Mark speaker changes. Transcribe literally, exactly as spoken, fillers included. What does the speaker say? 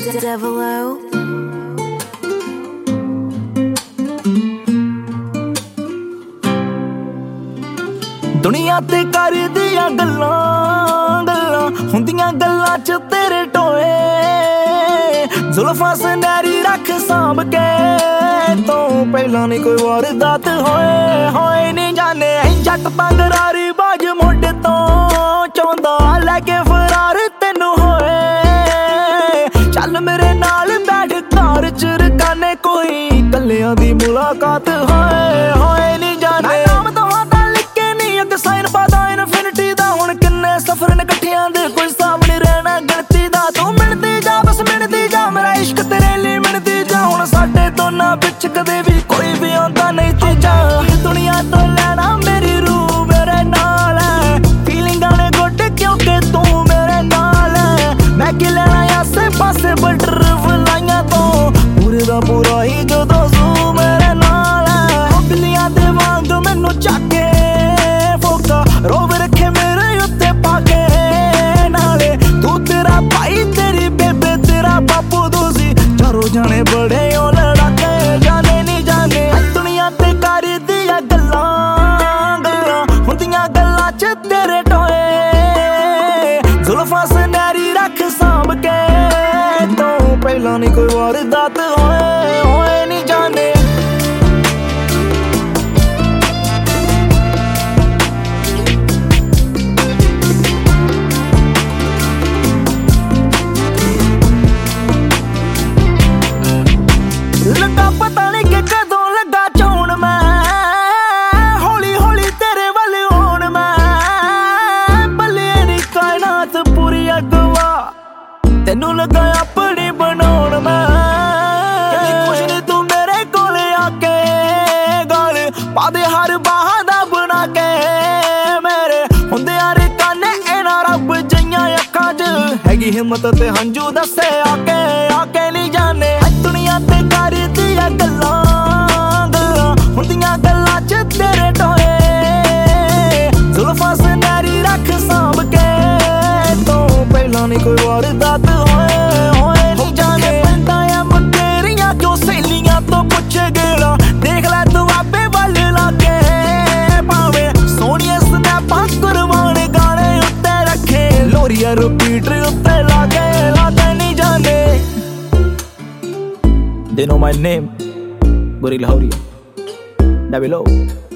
Speaker 1: Devilo
Speaker 2: दुनिया ते कर दिया गल्लां गल्लां हुंदियां गल्लां च तेरे टोए जुल्फां सुनहरी रख सांभ के तो पहला नहीं कोई वारदात होए होए नहीं जाने जट तंगरारी बाज मोढे तो चौंदा लैके फरार तेनू होए चल मेरे नाल बैठ घर च रकाने कोई कल्लियां दी मुलाकात होए होए नहीं जाने साइन पादा इनफिनिटी दा हुण किन्ने सफर ने कट्ठियां दे कोई हिसाब नहीं रहना गिनती दा तू मिलदी जा बस मिलदी जा मेरा इश्क तेरे लिए मिलदी जा हुण साडे दोनां विच कदे भी कोई भी आंदा नहीं तीजा दुनिया तो लेना मेरी रूह मेरे नाल है फीलिंगां ने गुड क्योंकि तू मेरे नाल है मैं की लेना आसे पासे बटर फलाइयां तो पूरे दा पूरा ही जदों जू मेरे नाल है बिल्लियां दे वांग मैनू चाके रोब रखे मेरे उत्ते पाके नाले तू तेरा भाई तेरी बेबे तेरा बापू दूसी चारों जाने बड़े ओ लड़ाके जाने नहीं जाने दुनिया ते कर दिया गल्लां गल्लां हुंदियां गल्लां च तेरे टोए जुल्फां सुनहरी रख सांभ के तो पहला नहीं कोई वारदात होए होए नहीं जाने लगा पता नहीं कि कदों लगा चौन मैं हौली हौली तेरे वाल होण मैं भले नी कायनात पूरी अगवा तेनू लगा अपनी बनाउण मैं कुछ नहीं तू मेरे कोले आके गल पादे हर बाह दा बना के मेरे हुंदे यार काने इना रब जइयां अखां च हैगी हिम्मत ते हंजू दसे आके आके नहीं जाने दुनिया ते कर दिया गल्लां गल्लां हुंदियां गल्लां च तेरे टोए जुल्फां सुनहरी रख सांभ के तो पहला नहीं कोई वारदात होए होए नहीं जाने बंदा या मतेरियां क्यों सहेलियां तो पुछे गेड़ा देख लै तू आपे वल लागे भावे सोहणियां स्नैपां कुरबान गाने उत्ते रखे लोरिया रिपीट उत्ते लागे लागे नहीं जाने They know my name, Gorilla Hauria, Devilo.